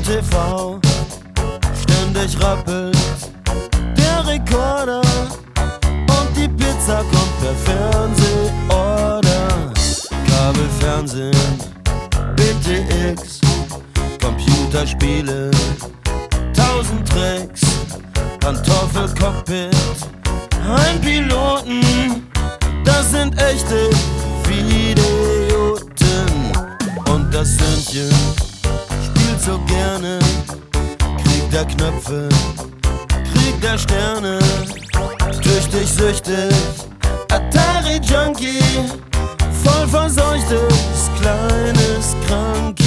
TV, ständig rappelt der Rekorder und die Pizza kommt per Fernseorder. Kabelfernsehen, BTX, Computerspiele, 1000 Tricks, Pantoffelcockpit, Heimpiloten, das sind echte Idioten. Und das Söhnchen spielt so gerne Krieg der Knöpfe, Krieg der Sterne, tüchtig süchtig, Atari-Junkie, voll verseuchtes kleines Krankie.